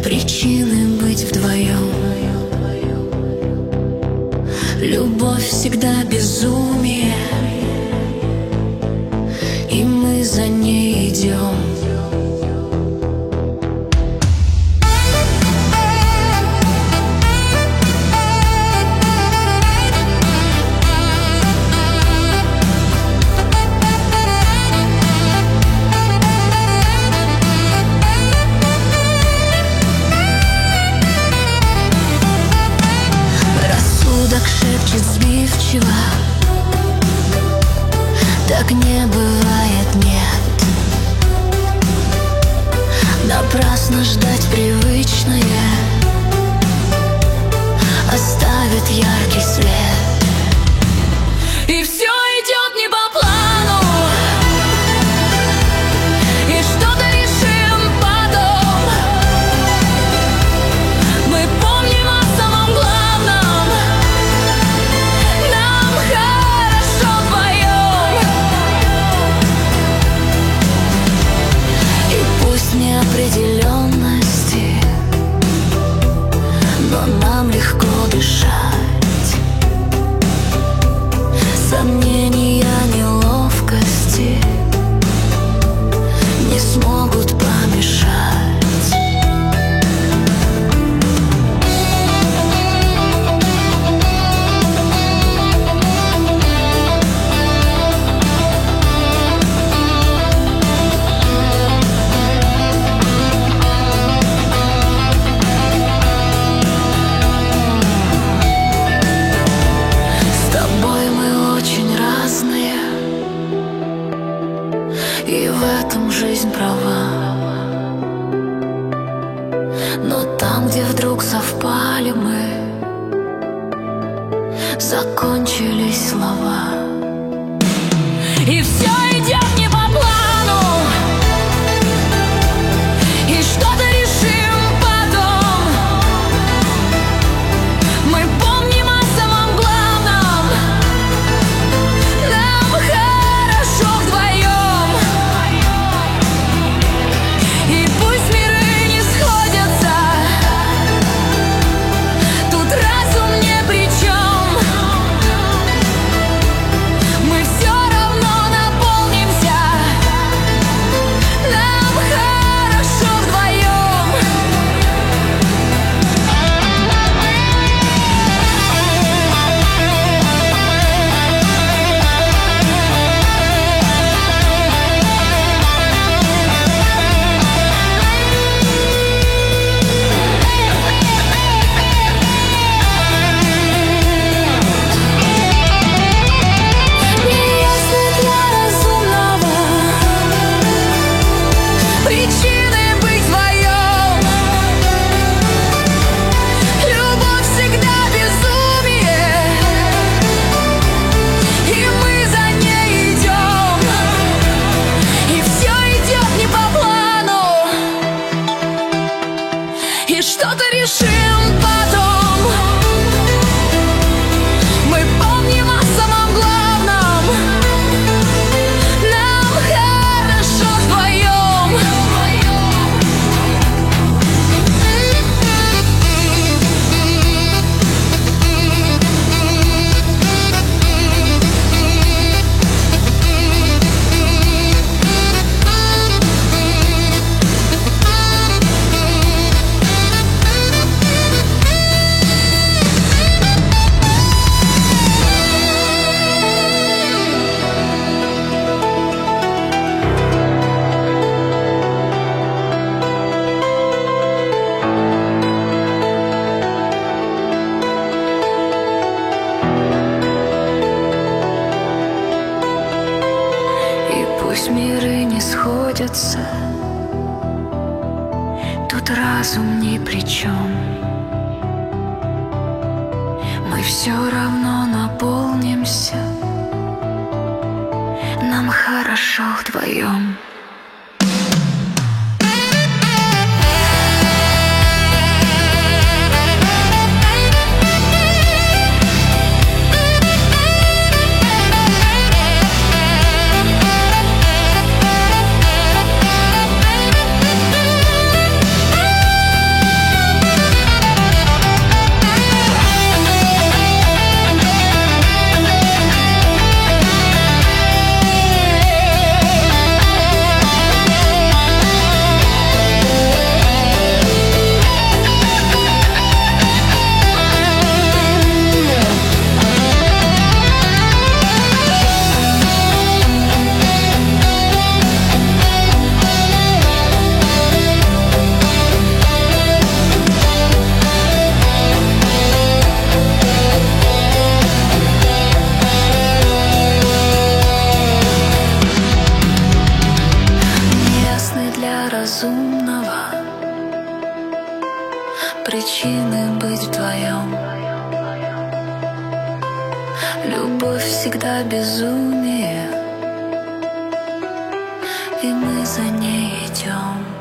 Причины быть вдвоем. Любовь всегда безумие, и мы за ней идем. Шепчет сбивчиво: так не бывает, нет. Напрасно ждать привычное оставит яркий след. И все идет не по плану, и что-то решим потом. Мы помним о самом главном: нам хорошо вдвоем. И пусть неопределенности, но нам легко дышать. Сомнения, неловкости не смогут помешать. И в этом жизнь права. Но там, где вдруг совпали мы, закончились слова. И все идет не по плану, и что-то решим потом. Мы помним о самом главном: нам хорошо вдвоем. И пусть миры не сходятся, тут разум ни при чем. Мы все равно наполнимся, нам хорошо вдвоем. Неясно для разумного причины быть вдвоем. Любовь всегда безумие, и мы за ней идем. И все идет не по плану, и что-то решим потом. Мы помним о самом главном: нам хорошо вдвоем. И пусть миры не сходятся, тут разум ни при чем. Мы все равно наполнимся, нам хорошо вдвоем. Любовь всегда безумие, и мы за ней идем.